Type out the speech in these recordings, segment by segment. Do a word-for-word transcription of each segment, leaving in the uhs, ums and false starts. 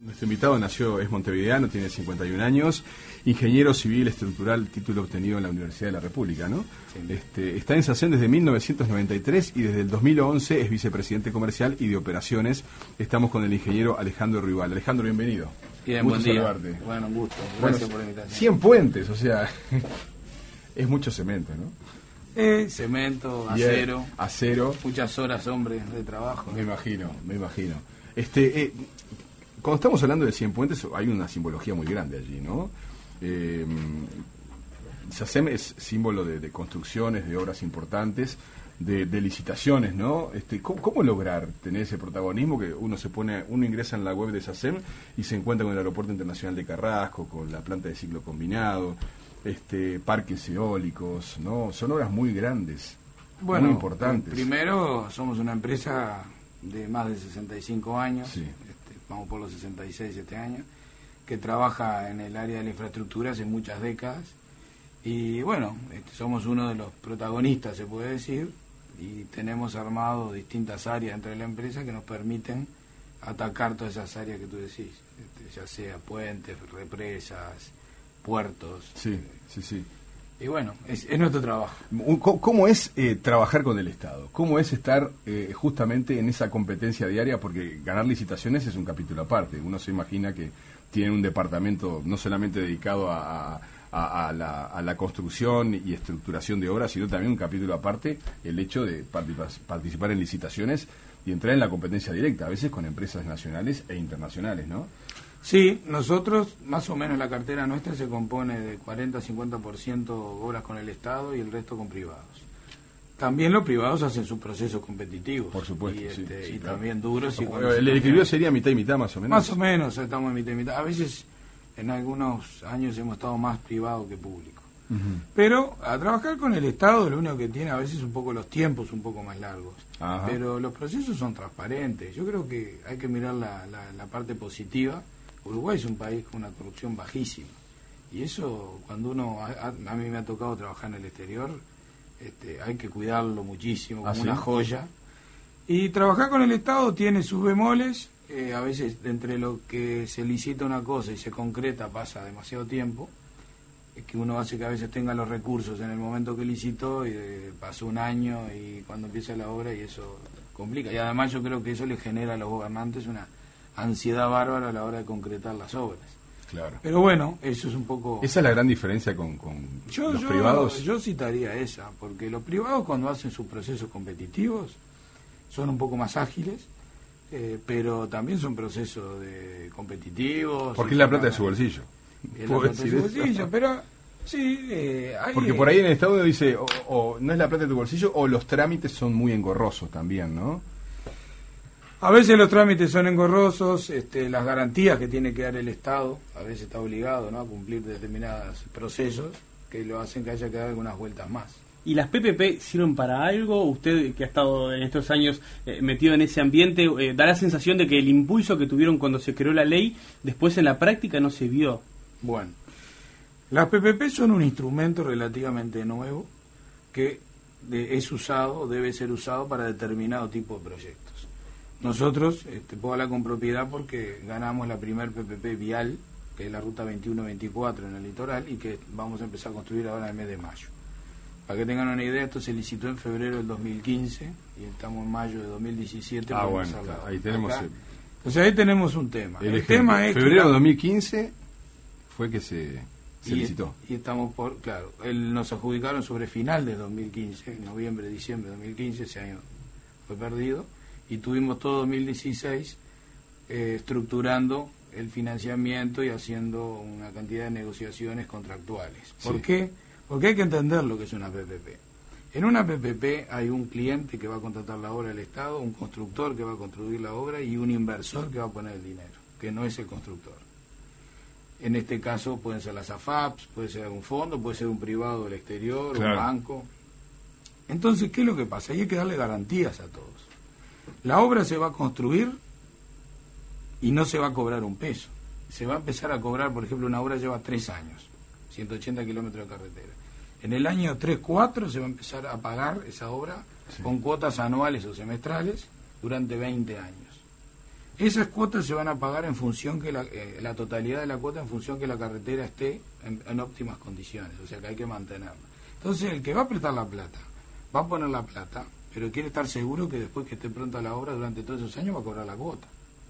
Nuestro invitado nació, es montevideano, tiene cincuenta y un años, ingeniero civil estructural, título obtenido en la Universidad de la República, ¿no? Sí. Este, está en SACEM desde mil novecientos noventa y tres y desde el dos mil once es vicepresidente comercial y de operaciones. Estamos con el ingeniero Alejandro Rival. Alejandro, bienvenido. Bien, gusto buen día. saludarte. Bueno, un gusto. Gracias bueno, por la invitación. cien puentes, o sea, es mucho cemento, ¿no? Eh, cemento, acero. Bien, acero. Muchas horas, hombre, de trabajo. Me imagino, me imagino. Este... Eh, Cuando estamos hablando de cien puentes, hay una simbología muy grande allí, ¿no? Eh, SACEM es símbolo de, de construcciones, de obras importantes, de, de licitaciones, ¿no? Este, ¿cómo, ¿Cómo lograr tener ese protagonismo que uno se pone, uno ingresa en la web de SACEM y se encuentra con el Aeropuerto Internacional de Carrasco, con la planta de ciclo combinado, este, parques eólicos, ¿no? Son obras muy grandes, bueno, muy importantes. Primero, somos una empresa de más de sesenta y cinco años. Sí. Vamos por los sesenta y seis este año, que trabaja en el área de la infraestructura hace muchas décadas. Y bueno, este, somos uno de los protagonistas, se puede decir, y tenemos armado distintas áreas dentro de la empresa que nos permiten atacar todas esas áreas que tú decís, este, ya sea puentes, represas, puertos. Sí, sí, sí. Y bueno, es, es nuestro trabajo. ¿Cómo es eh, trabajar con el Estado? ¿Cómo es estar eh, justamente en esa competencia diaria? Porque ganar licitaciones es un capítulo aparte. Uno se imagina que tiene un departamento no solamente dedicado a, a, a, la, a la construcción y estructuración de obras, sino también un capítulo aparte, el hecho de participar en licitaciones y entrar en la competencia directa, a veces con empresas nacionales e internacionales, ¿no? Sí, nosotros, más o menos la cartera nuestra se compone de cuarenta a cincuenta por ciento obras con el Estado y el resto con privados. También los privados hacen sus procesos competitivos. Por supuesto, y, sí, este, sí, y claro. también duros. Y el equilibrio sería mitad y mitad, más o menos. Más o menos, estamos en mitad y mitad. A veces, en algunos años hemos estado más privado que público. Uh-huh. Pero a trabajar con el Estado lo único que tiene a veces un poco los tiempos un poco más largos. Ajá. Pero los procesos son transparentes. Yo creo que hay que mirar la, la, la parte positiva. Uruguay es un país con una corrupción bajísima y eso cuando uno a, a mí me ha tocado trabajar en el exterior, este, hay que cuidarlo muchísimo como ¿Ah, sí? una joya, y trabajar con el Estado tiene sus bemoles. Eh, a veces entre lo que se licita una cosa y se concreta pasa demasiado tiempo, es que uno hace que a veces tenga los recursos en el momento que licitó y eh, pasó un año y cuando empieza la obra y eso complica, y además yo creo que eso le genera a los gobernantes una ansiedad bárbara a la hora de concretar las obras. Claro. Pero bueno, eso es un poco... Esa es la gran diferencia con, con yo, los yo, privados. Yo citaría esa, porque los privados cuando hacen sus procesos competitivos son un poco más ágiles, eh, pero también son procesos de competitivos. Porque es la plata de su bolsillo. Es la plata de su bolsillo, pero... Sí, eh, hay, porque por ahí en el Estado uno dice, o, o no es la plata de tu bolsillo, o los trámites son muy engorrosos también, ¿no? A veces los trámites son engorrosos, este, las garantías que tiene que dar el Estado, a veces está obligado, ¿no?, a cumplir determinados procesos que lo hacen que haya que dar algunas vueltas más. ¿Y las P P P sirven para algo? Usted, que ha estado en estos años eh, metido en ese ambiente, eh, da la sensación de que el impulso que tuvieron cuando se creó la ley, después en la práctica no se vio. Bueno, las P P P son un instrumento relativamente nuevo que de, es usado, debe ser usado para determinado tipo de proyectos. Nosotros, este, puedo hablar con propiedad porque ganamos la primer P P P vial, que es la ruta veintiuno veinticuatro en el litoral, y que vamos a empezar a construir ahora en el mes de mayo. Para que tengan una idea, esto se licitó en febrero del dos mil quince y estamos en mayo de dos mil diecisiete. Ah, bueno, ahí tenemos... El... O sea, ahí tenemos un tema. El, el tema es febrero que... de dos mil quince fue que se, se y, licitó. Y estamos por... Claro, él nos adjudicaron sobre final de dos mil quince, noviembre, diciembre de dos mil quince, ese año fue perdido. Y tuvimos todo dos mil dieciséis eh, estructurando el financiamiento y haciendo una cantidad de negociaciones contractuales. ¿Por sí. qué? Porque hay que entender lo que es una P P P. En una P P P hay un cliente que va a contratar la obra del Estado, un constructor que va a construir la obra y un inversor que va a poner el dinero, que no es el constructor. En este caso pueden ser las A F A Ps, puede ser algún fondo, puede ser un privado del exterior, claro. un banco. Entonces, ¿qué es lo que pasa? Ahí hay que darle garantías a todos. La obra se va a construir y no se va a cobrar un peso. Se va a empezar a cobrar, por ejemplo, una obra lleva tres años, ciento ochenta kilómetros de carretera. En el año tres, cuatro se va a empezar a pagar esa obra sí. con cuotas anuales o semestrales durante veinte años. Esas cuotas se van a pagar en función que la, eh, la totalidad de la cuota en función que la carretera esté en, en óptimas condiciones, o sea que hay que mantenerla. Entonces el que va a prestar la plata, va a poner la plata, pero quiere estar seguro que después que esté pronta la obra, durante todos esos años va a cobrar la cuota.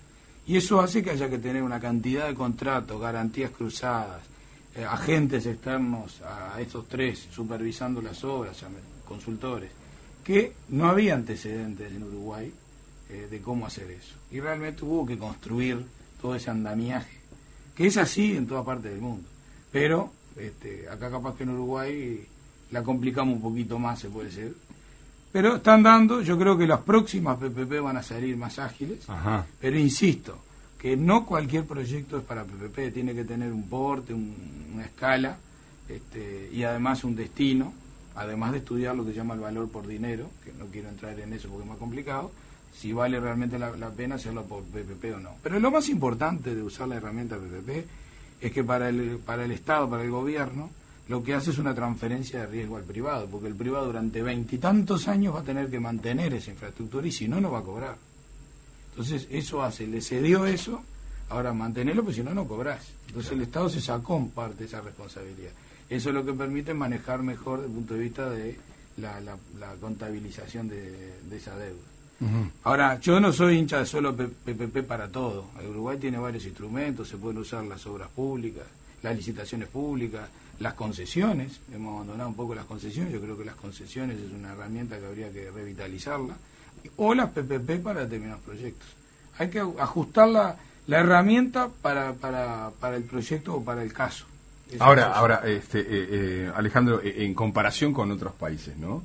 Y eso hace que haya que tener una cantidad de contratos, garantías cruzadas, eh, agentes externos a estos tres supervisando las obras, consultores, que no había antecedentes en Uruguay eh, de cómo hacer eso. Y realmente hubo que construir todo ese andamiaje, que es así en toda parte del mundo. Pero este, acá capaz que en Uruguay la complicamos un poquito más, se puede decir. Pero están dando, yo creo que las próximas P P P van a salir más ágiles. Ajá. Pero insisto, que no cualquier proyecto es para P P P, tiene que tener un porte, un, una escala, este, y además un destino, además de estudiar lo que se llama el valor por dinero, que no quiero entrar en eso porque es más complicado, si vale realmente la, la pena hacerlo por P P P o no. Pero lo más importante de usar la herramienta P P P es que para el, para el Estado, para el gobierno, lo que hace es una transferencia de riesgo al privado, porque el privado durante veintitantos años va a tener que mantener esa infraestructura y si no, no va a cobrar. Entonces eso hace, le cedió eso, ahora mantenerlo, porque si no, no cobrás. Entonces el Estado se sacó en parte esa responsabilidad. Eso es lo que permite manejar mejor desde el punto de vista de la, la, la contabilización de, de esa deuda. Uh-huh. Ahora, yo no soy hincha de solo P P P para todo. El Uruguay tiene varios instrumentos, se pueden usar las obras públicas, las licitaciones públicas, las concesiones. Hemos abandonado un poco las concesiones, yo creo que las concesiones es una herramienta que habría que revitalizarla, o las P P P para determinados proyectos. Hay que ajustar la, la herramienta para, para, para el proyecto o para el caso. Eso ahora, es ahora este, eh, eh, Alejandro, eh, en comparación con otros países, ¿no?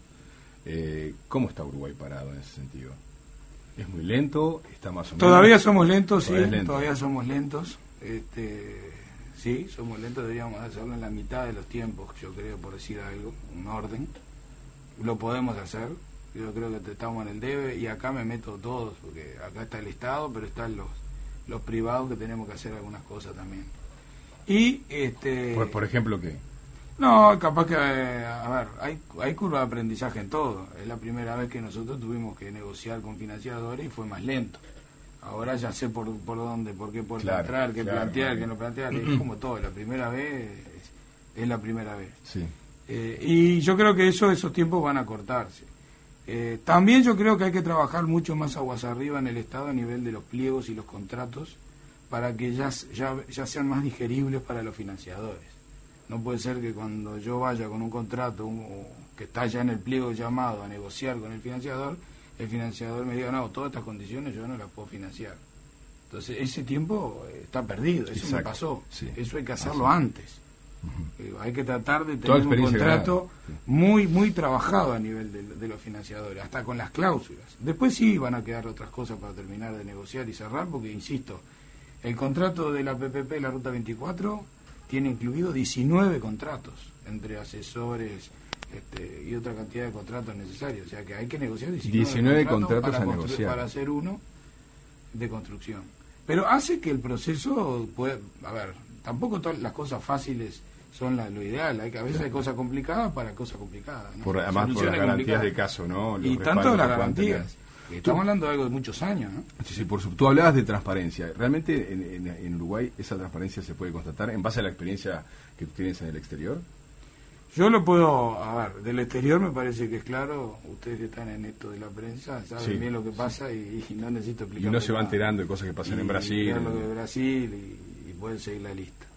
Eh, ¿Cómo está Uruguay parado en ese sentido? ¿Es muy lento? ¿Está más o menos? Todavía somos lentos, sí, todavía, lento. todavía somos lentos. Este, sí, somos lentos, deberíamos hacerlo en la mitad de los tiempos, yo creo, por decir algo, un orden. Lo podemos hacer, yo creo que estamos en el debe, y acá me meto todos, porque acá está el Estado, pero están los, los privados que tenemos que hacer algunas cosas también. Y, este... Por, por ejemplo, ¿qué? No, capaz que, eh, a ver, hay, hay curva de aprendizaje en todo. Es la primera vez que nosotros tuvimos que negociar con financiadores y fue más lento. Ahora ya sé por, por dónde, por qué puerta claro, entrar, qué claro, plantear, claro. qué no plantear. Es como todo, la primera vez es, es la primera vez. Sí. Eh, y yo creo que eso, esos tiempos van a cortarse. Eh, también yo creo que hay que trabajar mucho más aguas arriba en el Estado a nivel de los pliegos y los contratos para que ya, ya, ya sean más digeribles para los financiadores. No puede ser que cuando yo vaya con un contrato un, que está ya en el pliego llamado a negociar con el financiador, el financiador me diga, no, todas estas condiciones yo no las puedo financiar. Entonces ese tiempo está perdido, eso Exacto. me pasó. Sí. Eso hay que hacerlo Así. antes. Uh-huh. Eh, hay que tratar de tener un contrato sí. muy muy trabajado a nivel de, de los financiadores, hasta con las cláusulas. Después sí van a quedar otras cosas para terminar de negociar y cerrar, porque insisto, el contrato de la P P P, la Ruta veinticuatro, tiene incluido diecinueve contratos entre asesores este, y otra cantidad de contratos necesarios. O sea que hay que negociar diecinueve, diecinueve contratos, contratos para, a negociar. para hacer uno de construcción. Pero hace que el proceso pueda... A ver, tampoco todas las cosas fáciles son la, lo ideal. Hay que, a veces hay cosas complicadas para cosas complicadas, ¿no? Por, además por las garantías de caso, ¿no? Los y tanto las garantías. Estamos hablando de algo de muchos años, ¿no? Sí, sí, por supuesto. Tú hablabas de transparencia. ¿Realmente en, en, en Uruguay esa transparencia se puede constatar en base a la experiencia que tú tienes en el exterior? Yo lo puedo, a ver, del exterior me parece que es claro. Ustedes que están en esto de la prensa saben sí. bien lo que pasa y, y no necesito explicar. Y no se va enterando de cosas que pasan y, en Brasil. Y lo de Brasil y, y pueden seguir la lista.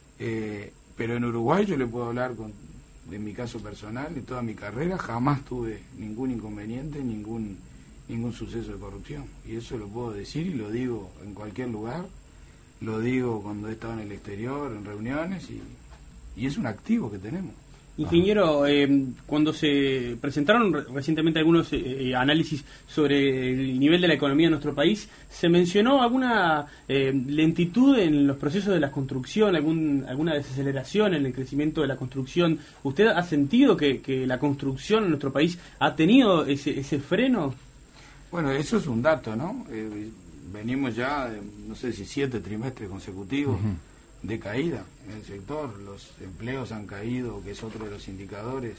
Eh, pero en Uruguay yo le puedo hablar con, de mi caso personal, de toda mi carrera, jamás tuve ningún inconveniente, ningún... ningún suceso de corrupción, y eso lo puedo decir y lo digo en cualquier lugar, lo digo cuando he estado en el exterior, en reuniones, y, y es un activo que tenemos. Ingeniero, eh, cuando se presentaron re- recientemente algunos eh, análisis sobre el nivel de la economía en nuestro país, ¿se mencionó alguna eh, lentitud en los procesos de la construcción, algún, alguna desaceleración en el crecimiento de la construcción? ¿Usted ha sentido que, que la construcción en nuestro país ha tenido ese, ese freno? Bueno, eso es un dato, ¿no? Eh, venimos ya, de, no sé si siete trimestres consecutivos uh-huh. de caída en el sector. Los empleos han caído, que es otro de los indicadores,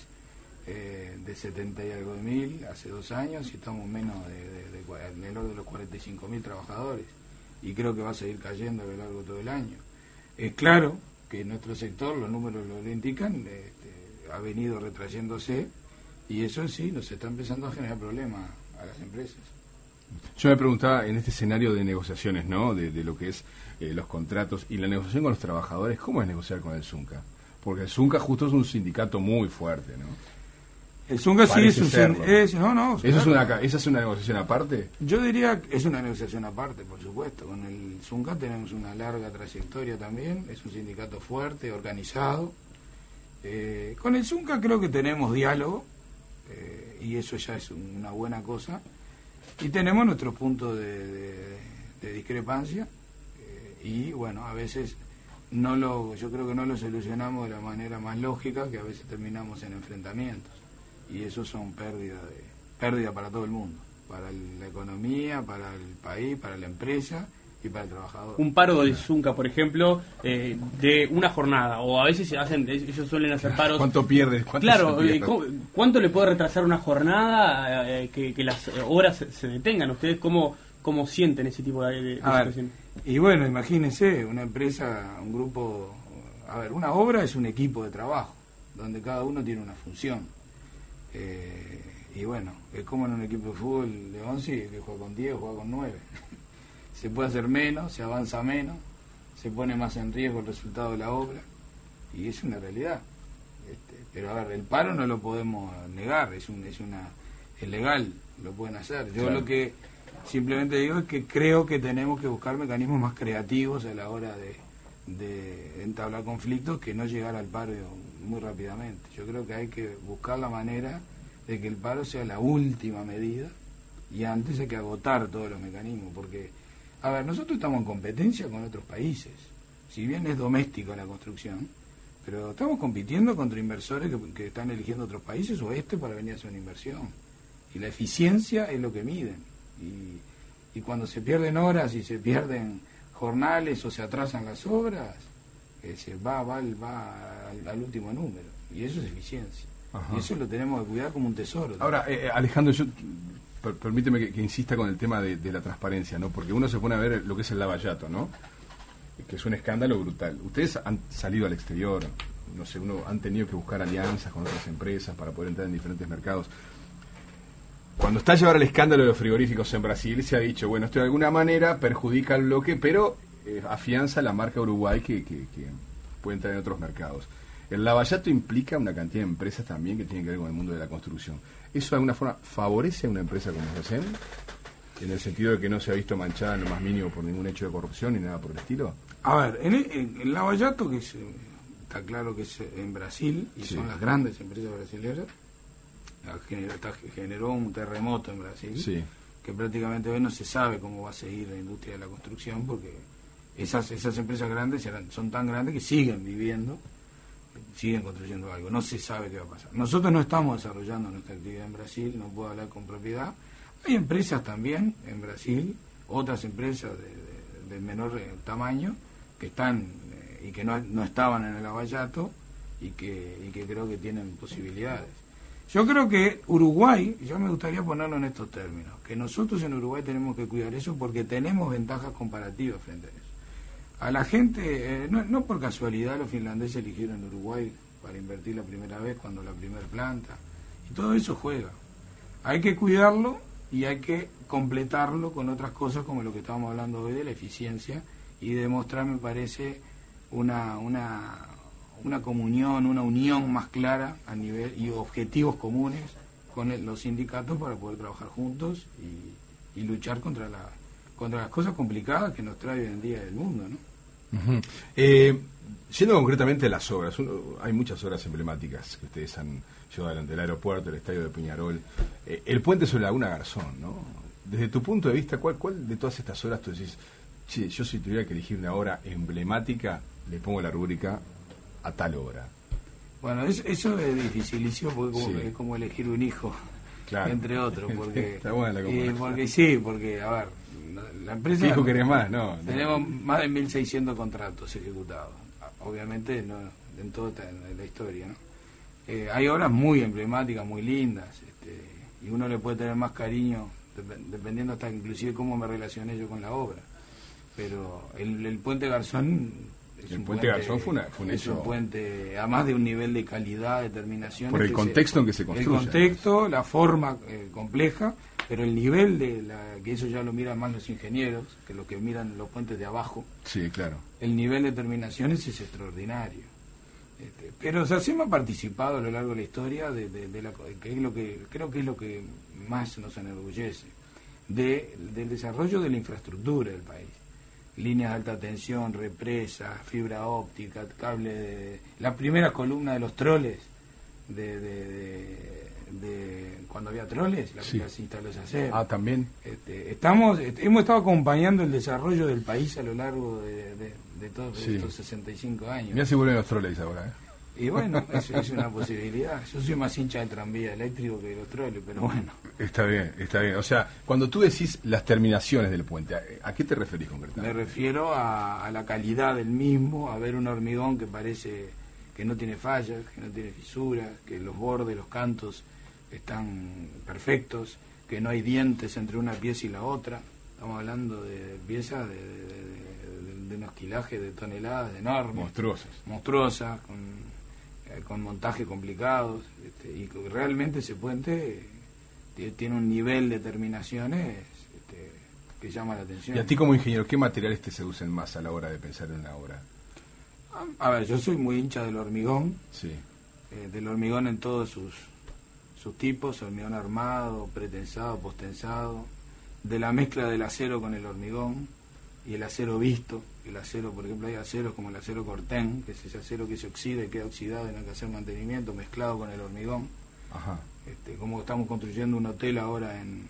eh, de setenta y algo de mil hace dos años, y estamos menos de, de, de, de, de, de los cuarenta y cinco mil trabajadores. y creo que va a seguir cayendo a lo largo de todo el año. Es claro que nuestro sector, los números lo indican, este, ha venido retrayéndose, y eso sí nos está empezando a generar problemas a las empresas. Yo me preguntaba, en este escenario de negociaciones, ¿no?, de, de lo que es eh, los contratos y la negociación con los trabajadores, ¿cómo es negociar con el Zunca? Porque el Zunca justo es un sindicato muy fuerte, ¿no? El Zunca sí es un serlo. es, no, no, ¿Eso claro. es una, ¿Esa es una negociación aparte? Yo diría que es una negociación aparte, por supuesto. Con el Zunca tenemos una larga trayectoria también, es un sindicato fuerte, organizado. Eh, con el Zunca creo que tenemos diálogo, eh, y eso ya es una buena cosa. Y tenemos nuestros puntos de, de, de discrepancia, eh, y bueno, a veces no lo, yo creo que no lo solucionamos de la manera más lógica, que a veces terminamos en enfrentamientos, y eso son pérdidas de pérdida para todo el mundo, para el, la economía, para el país, para la empresa y para el trabajador. Un paro del Zunca, por ejemplo, eh, de una jornada, o a veces se hacen, ellos suelen hacer paros. ¿Cuánto pierdes? ¿Cuánto Claro, se eh, pierde? ¿cuánto le puede retrasar una jornada eh, que, que las horas se, se detengan? ¿Ustedes cómo, cómo sienten ese tipo de, de A ver, situación? y bueno, imagínense, una empresa, un grupo, a ver, una obra es un equipo de trabajo, donde cada uno tiene una función. Eh, y bueno, es como en un equipo de fútbol de once, que juega con diez, juega con nueve. Se puede hacer menos, se avanza menos, se pone más en riesgo el resultado de la obra, y es una realidad. Este, pero a ver, el paro no lo podemos negar, es un, es una es legal, lo pueden hacer. Yo Claro. lo que simplemente digo es que creo que tenemos que buscar mecanismos más creativos a la hora de, de entablar conflictos, que no llegar al paro muy rápidamente. Yo creo que hay que buscar la manera de que el paro sea la última medida, y antes hay que agotar todos los mecanismos, porque, a ver, nosotros estamos en competencia con otros países, si bien es doméstica la construcción, pero estamos compitiendo contra inversores que, que están eligiendo otros países o este para venir a hacer una inversión, y la eficiencia es lo que miden, y, y cuando se pierden horas y se pierden jornales o se atrasan las obras, eh, se va, va, va al, al último número, y eso es eficiencia. Ajá. Y eso lo tenemos que cuidar como un tesoro. Ahora, eh, Alejandro, yo per- permíteme que, que insista con el tema de, de la transparencia, ¿no? Porque uno se pone a ver lo que es el lavallato, ¿no? Que es un escándalo brutal. Ustedes han salido al exterior, no sé, uno han tenido que buscar alianzas con otras empresas para poder entrar en diferentes mercados. Cuando está a llevar el escándalo de los frigoríficos en Brasil, se ha dicho, bueno, esto de alguna manera perjudica al bloque, pero eh, afianza la marca Uruguay que, que, que puede entrar en otros mercados. El lavallato implica una cantidad de empresas también que tienen que ver con el mundo de la construcción. ¿Eso de alguna forma favorece a una empresa como S A C E M? En el sentido de que no se ha visto manchada en lo más mínimo por ningún hecho de corrupción ni nada por el estilo. A ver, en el, en el lavallato, que es, está claro que es en Brasil, y Sí. son las grandes empresas brasileñas, generó, está- generó un terremoto en Brasil, Sí. que prácticamente hoy no se sabe cómo va a seguir la industria de la construcción, porque esas esas empresas grandes eran, son tan grandes que siguen viviendo, siguen construyendo algo, no se sabe qué va a pasar. Nosotros no estamos desarrollando nuestra actividad en Brasil, no puedo hablar con propiedad. Hay empresas también en Brasil, otras empresas de, de, de menor eh, tamaño, que están eh, y que no, no estaban en el lavallato, y que, y que creo que tienen posibilidades. Yo creo que Uruguay, yo me gustaría ponerlo en estos términos, que nosotros en Uruguay tenemos que cuidar eso porque tenemos ventajas comparativas frente a eso. A la gente, eh, no, no por casualidad los finlandeses eligieron Uruguay para invertir la primera vez cuando la primera planta, y todo eso juega. Hay que cuidarlo y hay que completarlo con otras cosas como lo que estábamos hablando hoy de la eficiencia, y demostrar, me parece, una, una, una comunión, una unión más clara a nivel y objetivos comunes con el- los sindicatos para poder trabajar juntos y, y luchar contra la contra las cosas complicadas que nos trae hoy en día el mundo, ¿no? Uh-huh. Eh, yendo concretamente a las obras, uno- hay muchas obras emblemáticas que ustedes han llevado adelante, el aeropuerto, el estadio de Peñarol, eh, el puente sobre Laguna Garzón, ¿no? Desde tu punto de vista, ¿cuál, cuál de todas estas obras tú decís, che, yo si tuviera que elegir una obra emblemática, le pongo la rúbrica a tal obra? Bueno, es- eso es dificilísimo porque como- Sí. es como elegir un hijo, Claro. entre otros, porque, Está buena la eh, comparación. porque sí, porque, a ver, la, la empresa... ¿Qué hijo querés más? No, no. Tenemos más de mil seiscientos contratos ejecutados, obviamente no en toda esta- en la historia, ¿no? Eh, hay obras muy emblemáticas, muy lindas, este, y uno le puede tener más cariño, dep- dependiendo hasta inclusive cómo me relacioné yo con la obra. pero el, el puente Garzón es el un puente Garzón fue, una, fue un es hecho un puente, además de un nivel de calidad, determinación. por el contexto se, en que se construye. El contexto, además. La forma eh, compleja, pero el nivel de la, que eso ya lo miran más los ingenieros, que los que miran los puentes de abajo. Sí, claro. El nivel de terminaciones es extraordinario. Este, pero SACEM ha participado a lo largo de la historia de, de, de la, que es lo que creo que es lo que más nos enorgullece, de, del desarrollo de la infraestructura del país. Líneas de alta tensión, represas, fibra óptica, cable de... La primera columna de los troles, de, de, de, de cuando había troles, la sí. que se instaló SACEM. Ah, también. Este, estamos, este, hemos estado acompañando el desarrollo del país a lo largo de, de, de todos sí. estos sesenta y cinco años. Mirá si vuelven los troles ahora, ¿eh? Y bueno, eso es una posibilidad. Yo soy más hincha del tranvía eléctrico que de los troles, pero bueno. Está bien, está bien. O sea, cuando tú decís las terminaciones del puente, ¿a qué te referís concretamente? Me refiero a, a la calidad del mismo, a ver un hormigón que parece que no tiene fallas, que no tiene fisuras, que los bordes, los cantos están perfectos, que no hay dientes entre una pieza y la otra. Estamos hablando de piezas de, de, de, de, de unos quilajes de toneladas enormes. Monstruosas. Monstruosas, con, eh, con montajes complicados. Este, y que realmente ese puente eh, tiene un nivel de terminaciones este, que llama la atención. Y a ti como ingeniero, ¿qué materiales te seducen más a la hora de pensar en una obra? A, a ver, yo soy muy hincha del hormigón. Sí. Eh, del hormigón en todos sus... sus tipos, hormigón armado, pretensado, postensado, de la mezcla del acero con el hormigón y el acero visto. El acero, por ejemplo, hay aceros como el acero cortén, que es ese acero que se oxida y queda oxidado y no hay que hacer mantenimiento, mezclado con el hormigón. Ajá. Este, como estamos construyendo un hotel ahora en,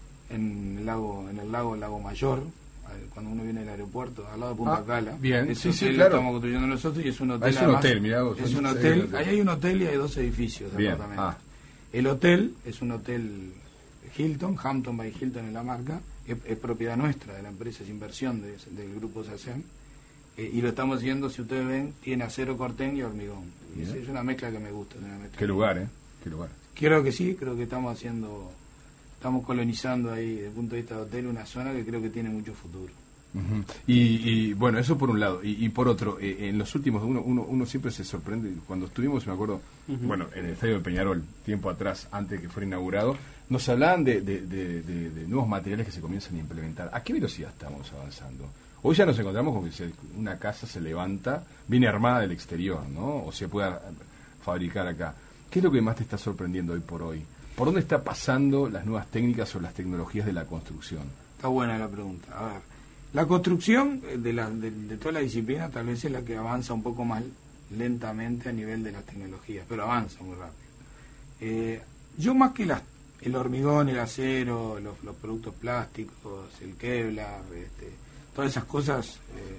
en el lago, en el lago, el lago Mayor, cuando uno viene del aeropuerto, al lado de Punta ah, Cala. Bien, ese sí, hotel sí, claro. Lo estamos construyendo nosotros y es un hotel. Ah, es un además, hotel, mirá vos. Es un hotel, ahí hay un hotel y hay dos edificios de bien. apartamentos. Ah. El hotel es un hotel Hilton, Hampton by Hilton en la marca, es, es propiedad nuestra, de la empresa, es inversión de, del grupo SACEM, eh, y lo estamos haciendo, si ustedes ven, tiene acero cortén y hormigón. Y es, es una mezcla que me gusta. Una mezcla. Qué lugar, ¿eh? Qué lugar. Creo que sí, creo que estamos haciendo, estamos colonizando ahí, desde el punto de vista de hotel, una zona que creo que tiene mucho futuro. Uh-huh. y, y bueno, eso por un lado. Y, y por otro, eh, en los últimos, uno, uno, uno siempre se sorprende. Cuando estuvimos, me acuerdo, uh-huh. bueno, en el estadio de Peñarol, tiempo atrás, antes que fuera inaugurado, nos hablaban de, de, de, de, de nuevos materiales que se comienzan a implementar. ¿A qué velocidad estamos avanzando? Hoy ya nos encontramos con que se, una casa se levanta, viene armada del exterior, ¿no? O se puede fabricar acá. ¿Qué es lo que más te está sorprendiendo hoy por hoy? ¿Por dónde está pasando las nuevas técnicas o las tecnologías de la construcción? Está buena la pregunta. A ver, la construcción de, la, de, de toda la disciplina tal vez es la que avanza un poco más lentamente a nivel de las tecnologías, pero avanza muy rápido. Eh, yo más que las, el hormigón, el acero, los, los productos plásticos, el Kevlar, este, todas esas cosas,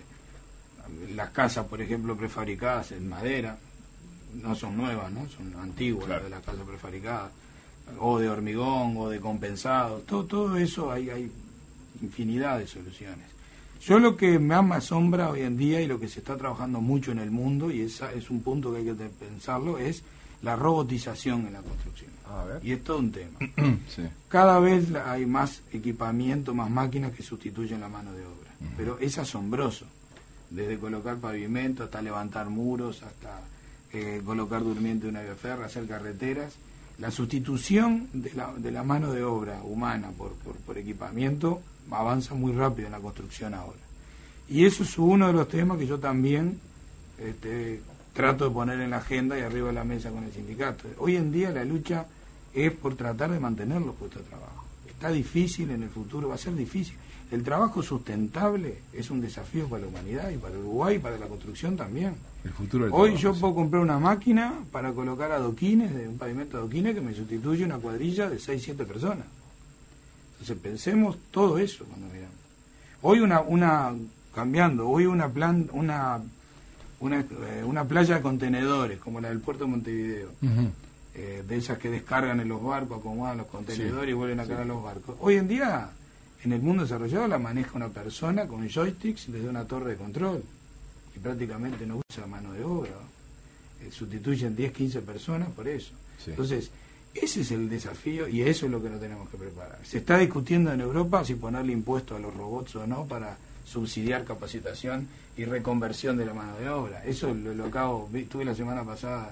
eh, las casas, por ejemplo, prefabricadas en madera, no son nuevas, ¿no? Son antiguas, claro. De las casas prefabricadas, o de hormigón, o de compensado, todo, todo eso hay, hay infinidad de soluciones. Yo lo que más me asombra hoy en día y lo que se está trabajando mucho en el mundo, y esa es un punto que hay que pensarlo, es la robotización en la construcción. A ver. Y es todo un tema. Sí. Cada vez hay más equipamiento, más máquinas que sustituyen la mano de obra. Uh-huh. Pero es asombroso. Desde colocar pavimento hasta levantar muros, hasta eh, colocar durmiente de una vía férrea, hacer carreteras. La sustitución de la, de la mano de obra humana por, por, por equipamiento avanza muy rápido en la construcción ahora. Y eso es uno de los temas que yo también este, trato de poner en la agenda y arriba de la mesa con el sindicato. Hoy en día la lucha es por tratar de mantener los puestos de trabajo. Está difícil, en el futuro va a ser difícil. El trabajo sustentable es un desafío para la humanidad y para Uruguay y para la construcción también. El futuro del Hoy trabajo, yo sí. puedo comprar una máquina para colocar adoquines, de un pavimento de adoquines que me sustituye una cuadrilla de seis siete personas. Entonces pensemos todo eso cuando miramos. Hoy una, una cambiando, hoy una plan, una, una, eh, una playa de contenedores, como la del puerto de Montevideo, uh-huh. eh, de esas que descargan en los barcos, acomodan los contenedores sí, y vuelven a cargar sí. los barcos. Hoy en día, en el mundo desarrollado, la maneja una persona con joysticks desde una torre de control. Y prácticamente no usa mano de obra. Eh, sustituyen diez, quince personas por eso. Sí. Entonces, ese es el desafío y eso es lo que nos tenemos que preparar. Se está discutiendo en Europa si ponerle impuesto a los robots o no para subsidiar capacitación y reconversión de la mano de obra. Eso lo, lo acabo, estuve la semana pasada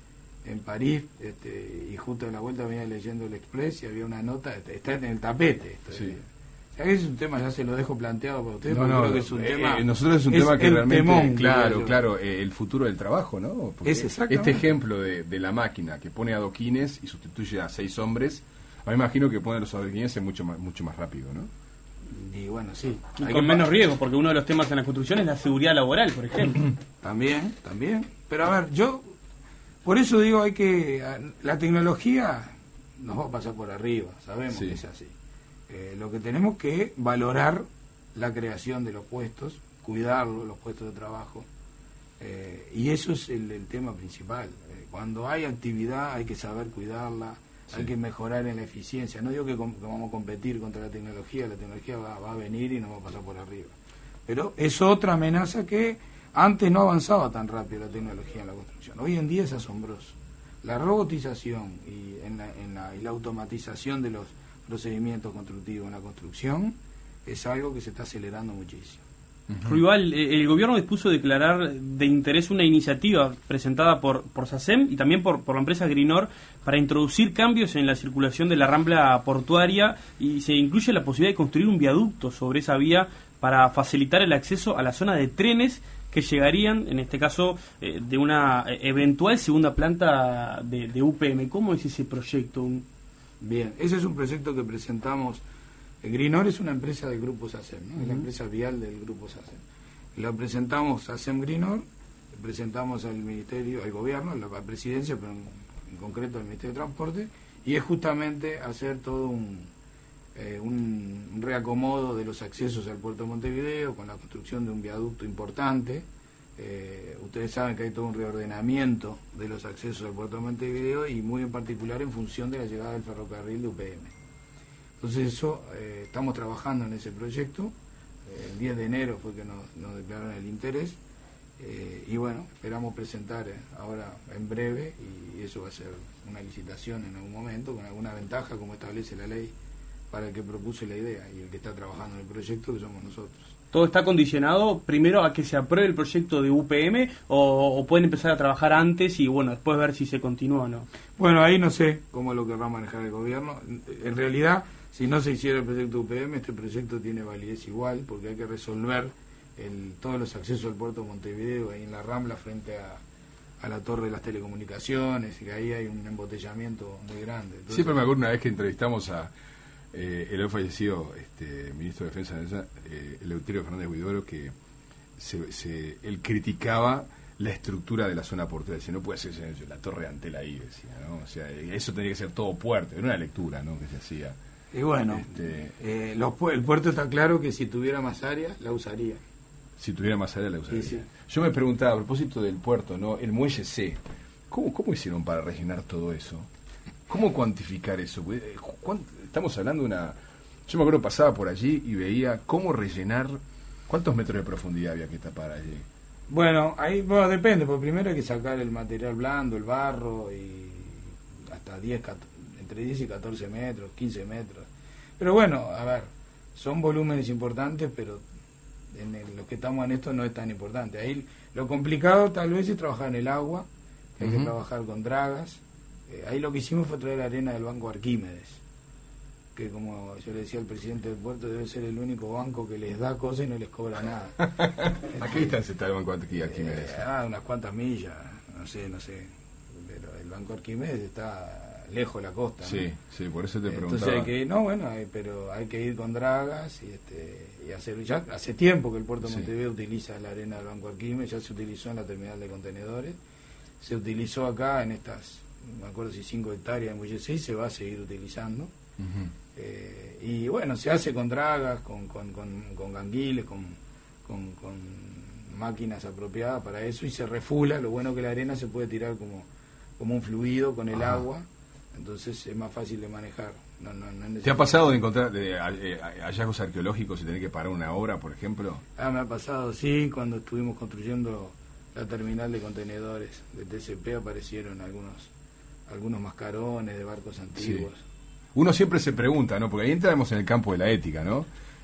en París, este, y justo en la vuelta venía leyendo el Express y había una nota, está en el tapete esto, sí. O sea, que es un tema, ya se lo dejo planteado para ustedes, no, porque no, creo que es un eh, tema... Eh, nosotros es un tema que realmente, temón, claro, claro, eh, el futuro del trabajo, ¿no? Porque es exactamente. Este ejemplo de, de la máquina que pone adoquines y sustituye a seis hombres, a mí me imagino que pone los adoquines es mucho más, mucho más rápido, ¿no? Y bueno, sí. Y Hay con que menos pa- riesgo, porque uno de los temas en la construcción es la seguridad laboral, por ejemplo. También, también. Pero a ver, yo, por eso digo, hay que, la tecnología nos va a pasar por arriba, sabemos Sí. que es así. Eh, lo que tenemos que valorar la creación de los puestos, cuidarlo, los puestos de trabajo, eh, y eso es el, el tema principal. Eh, cuando hay actividad hay que saber cuidarla, Sí. hay que mejorar en la eficiencia. No digo que, com- que vamos a competir contra la tecnología, la tecnología va, va a venir y nos va a pasar por arriba. Pero es otra amenaza que antes no avanzaba tan rápido la tecnología en la construcción. Hoy en día es asombroso. La robotización y, en la, en la, y la automatización de los procedimientos constructivos en la construcción es algo que se está acelerando muchísimo. Ruibal, eh, el gobierno dispuso declarar de interés una iniciativa presentada por, por SACEM y también por, por la empresa Grinor para introducir cambios en la circulación de la rambla portuaria, y se incluye la posibilidad de construir un viaducto sobre esa vía para facilitar el acceso a la zona de trenes que llegarían, en este caso, eh, de una eh, eventual segunda planta de, de U P M. ¿Cómo es ese proyecto? Bien, ese es un proyecto que presentamos. Grinor es una empresa del grupo SACEM, ¿no? Uh-huh. Es la empresa vial del grupo SACEM. Lo presentamos SACEM Grinor, presentamos al Ministerio, al Gobierno, a la Presidencia, pero en, en concreto al Ministerio de Transporte, y es justamente hacer todo un, eh, un reacomodo de los accesos al puerto de Montevideo, con la construcción de un viaducto importante. Eh, ustedes saben que hay todo un reordenamiento de los accesos al puerto de Montevideo, y muy en particular en función de la llegada del ferrocarril de U P M. Entonces eso, eh, estamos trabajando en ese proyecto. Eh, el diez de enero fue que nos, nos declararon el interés, eh, y bueno, esperamos presentar eh, ahora en breve, y eso va a ser una licitación en algún momento con alguna ventaja como establece la ley para el que propuso la idea y el que está trabajando en el proyecto, que somos nosotros. ¿Todo está condicionado primero a que se apruebe el proyecto de U P M o, o pueden empezar a trabajar antes y bueno, después ver si se continúa o no? Bueno, ahí no sé cómo lo querrá manejar el gobierno. En realidad, si no se hiciera el proyecto U P M, este proyecto tiene validez igual, porque hay que resolver el, todos los accesos al puerto de Montevideo, ahí en la Rambla frente a, a la Torre de las Telecomunicaciones, y que ahí hay un embotellamiento muy grande. Entonces, Siempre me acuerdo una vez que entrevistamos a eh, el hoy fallecido este, ministro de Defensa, eh, Eleuterio Fernández Huidobro, que se, se, él criticaba la estructura de la zona portuaria. Decía, no puede ser la Torre de Antel ahí, decía, ¿no? O sea, eso tenía que ser todo puerto. Era una lectura, ¿no?, que se hacía. Y bueno, este, eh, los, el puerto está claro que si tuviera más área, la usaría. Si tuviera más área, la usaría. Sí, sí. Yo me preguntaba, a propósito del puerto, ¿no?, el muelle C, ¿cómo, cómo hicieron para rellenar todo eso? ¿Cómo cuantificar eso? Estamos hablando de una... Yo me acuerdo, pasaba por allí y veía cómo rellenar... ¿Cuántos metros de profundidad había que tapar allí? Bueno, ahí bueno, depende, porque primero hay que sacar el material blando, el barro, y hasta diez, entre diez y catorce metros, quince metros. Pero bueno, a ver, son volúmenes importantes, pero en el, los que estamos en esto no es tan importante. Ahí lo complicado tal vez es trabajar en el agua, que hay uh-huh. que trabajar con dragas. Eh, ahí lo que hicimos fue traer arena del Banco Arquímedes, que como yo le decía al presidente del puerto, debe ser el único banco que les da cosas y no les cobra nada. ¿A qué distancia está el Banco Arquímedes? Eh, ah, unas cuantas millas, no sé, no sé. Pero el Banco Arquímedes está lejos de la costa, ¿no? Sí, sí, por eso te preguntaba. Entonces hay que ir, no, bueno, hay, pero hay que ir con dragas y este y hacer, ya hace tiempo que el puerto de Montevideo sí. utiliza la arena del Banco Arquímedes, ya se utilizó en la terminal de contenedores, se utilizó acá en estas, no me acuerdo si cinco hectáreas de muelle seis, se va a seguir utilizando. Uh-huh. Eh, y bueno, se hace con dragas, con, con, con, con ganguiles, con, con, con máquinas apropiadas para eso, y se refula. Lo bueno que la arena se puede tirar como, como un fluido con el Ajá. agua, entonces es más fácil de manejar. No, no, no ¿Te ha pasado de encontrar de, de, de hallazgos arqueológicos y tener que parar una obra, por ejemplo? Ah, me ha pasado, sí, cuando estuvimos construyendo la terminal de contenedores de T C P aparecieron algunos, algunos mascarones de barcos antiguos. Sí. Uno siempre se pregunta, ¿no?, porque ahí entramos en el campo de la ética, ¿no?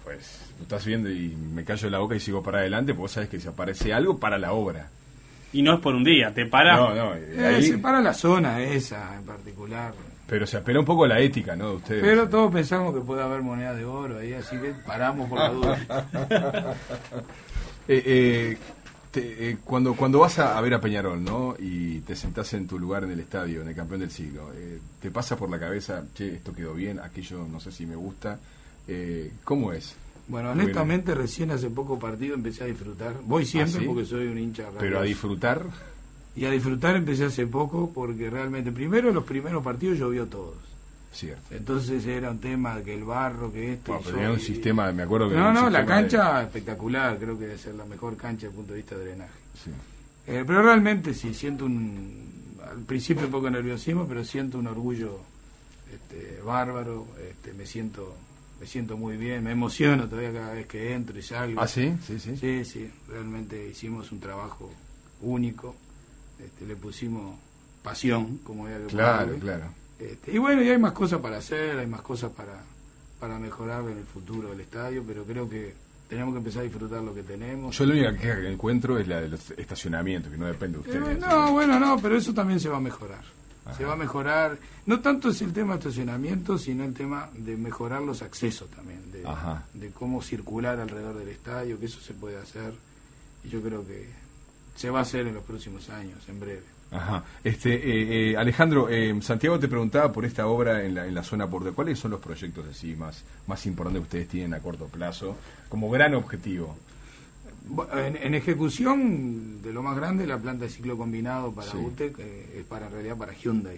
pues lo estás viendo y me callo la boca y sigo para adelante, porque vos sabés que si aparece algo, para la obra. Y no es por un día, te para. No, no, Eh, ahí, se para la zona esa en particular. pero se apela un poco a la ética, ¿no? De ustedes. Pero todos pensamos que puede haber moneda de oro ahí, así que paramos por la duda. Eh, eh, te- eh, cuando cuando vas a, a ver a Peñarol, ¿no? Y te sentás en tu lugar en el estadio, en el campeón del siglo, eh, ¿te pasa por la cabeza, che, esto quedó bien, aquello no sé si me gusta? Eh, ¿Cómo es? Bueno, honestamente, recién hace poco partido empecé a disfrutar. Voy siempre ¿Ah, sí? porque soy un hincha Pero a rabioso. disfrutar, Y a disfrutar empecé hace poco porque realmente, primero, los primeros partidos llovió todos. cierto. Entonces era un tema que el barro, que esto... Bueno, y pero yo- tenía un y- sistema, me acuerdo que... No, un no, la sistema de- cancha espectacular, creo que debe ser la mejor cancha desde el punto de vista de drenaje. sí. Eh, pero realmente sí, siento un... Al principio un poco de nerviosismo, pero siento un orgullo este, bárbaro, este, me siento me siento muy bien, me emociono todavía cada vez que entro y salgo. ¿Ah, sí? Sí, sí. Sí, sí, realmente hicimos un trabajo único, este, le pusimos pasión, como había que Claro, ponerle. claro. Este, y bueno, y hay más cosas para hacer, hay más cosas para, para mejorar en el futuro del estadio, pero creo que tenemos que empezar a disfrutar lo que tenemos. Yo la única queja que encuentro es la de los estacionamientos, que no depende de Eh, ustedes. no, bueno, no, pero eso también se va a mejorar. Ajá. Se va a mejorar, no tanto es el tema de estacionamiento, sino el tema de mejorar los accesos también, de, Ajá. de cómo circular alrededor del estadio, que eso se puede hacer, y yo creo que se va a hacer en los próximos años, en breve. Ajá. Este, eh, eh, Alejandro, eh, Santiago te preguntaba por esta obra en la, en la zona por ¿cuáles son los proyectos así más, más importantes que ustedes tienen a corto plazo como gran objetivo? Bu- En, en ejecución de lo más grande, la planta de ciclo combinado para Sí. U T E C, eh, es para en realidad para Hyundai.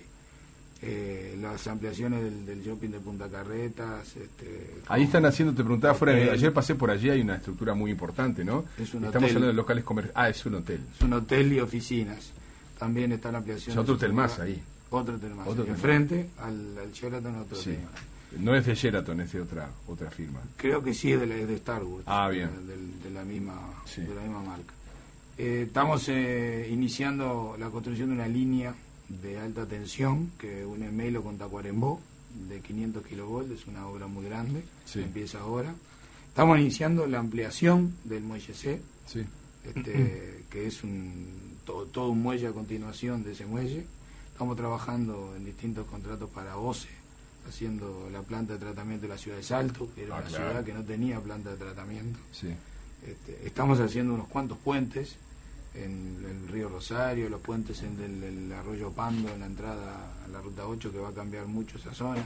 Eh, las ampliaciones del, del shopping de Punta Carretas. Este, Ahí están haciendo, te preguntaba fuera, Hotel. ayer pasé por allí, hay una estructura muy importante, ¿no? Es un Estamos hotel. hablando de locales comerciales. Ah, es un hotel. Es un hotel y oficinas. También está la ampliación. Es otro de su hotel más lugar. ahí. Otro hotel más. Otro hotel Enfrente al, al Sheraton, otro Sí. hotel más. No es de Sheraton, es de otra, otra firma. Creo que sí es de, la, es de Star Wars. Ah, bien. De, de- de la misma, Sí. de la misma marca. Eh, estamos eh, iniciando la construcción de una línea de alta tensión que une Melo con Tacuarembó de quinientos kilovolts, es una obra muy grande, Sí. empieza ahora. Estamos iniciando la ampliación del muelle C, Sí. este, que es un, todo, todo un muelle a continuación de ese muelle. Estamos trabajando en distintos contratos para O C E, haciendo la planta de tratamiento de la ciudad de Salto, que era Ah, una claro. ciudad que no tenía planta de tratamiento. Sí. Este, estamos haciendo unos cuantos puentes en el río Rosario, los puentes en el, el arroyo Pando, en la entrada a la ruta ocho, que va a cambiar mucho esa zona.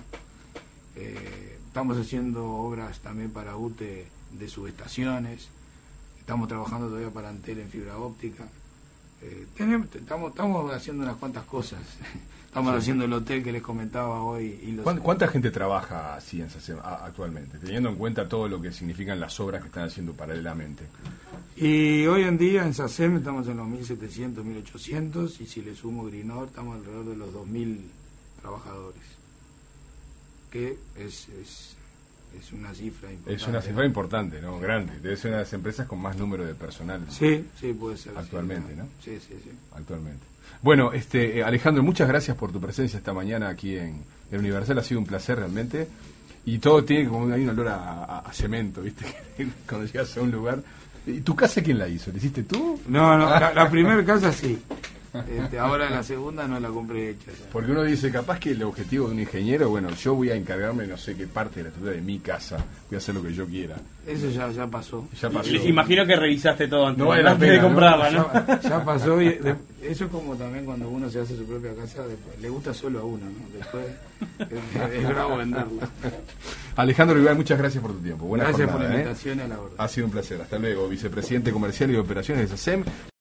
Eh, estamos haciendo obras también para U T E de subestaciones. Estamos trabajando todavía para Antel en fibra óptica. Eh, tenemos, estamos, estamos haciendo unas cuantas cosas. Estamos Sí. haciendo el hotel que les comentaba hoy. Y los, ¿Cuán- ¿Cuánta gente trabaja así en SACEM a- actualmente, teniendo en cuenta todo lo que significan las obras que están haciendo paralelamente? Y hoy en día en SACEM estamos en los mil setecientos, mil ochocientos, y si le sumo Grinor estamos alrededor de los dos mil trabajadores, que es, es, es una cifra importante. Es una cifra importante, ¿no? Grande. Debe ser una de las empresas con más número de personal Sí, sí, puede ser. Actualmente, sí, ¿no? Sí, sí, sí. actualmente. Bueno, este eh, Alejandro, muchas gracias por tu presencia esta mañana aquí en el Universal. Ha sido un placer realmente. Y todo tiene como hay un olor a, a- a cemento, ¿viste? Cuando llegas a un lugar. ¿Y tu casa quién la hizo? ¿La hiciste tú? No, no, la, la primera casa sí. Este, ahora la segunda no la compré hecha. ya. Porque uno dice, capaz que el objetivo de un ingeniero, bueno, yo voy a encargarme no sé qué parte de la estructura de mi casa, voy a hacer lo que yo quiera. Eso ya, ya pasó. Ya pasó. Les imagino que revisaste todo antes, No vale la antes pena, de ¿no? comprarla, ¿no? Ya, ya pasó. Y de- eso es como también cuando uno se hace su propia casa, después, le gusta solo a uno, ¿no? Después es, es bravo venderla. Alejandro Rivera, muchas gracias por tu tiempo. Buena Gracias por jornada, la ¿eh? invitación y a la orden. Ha sido un placer. Hasta luego, vicepresidente comercial y de operaciones de SACEM.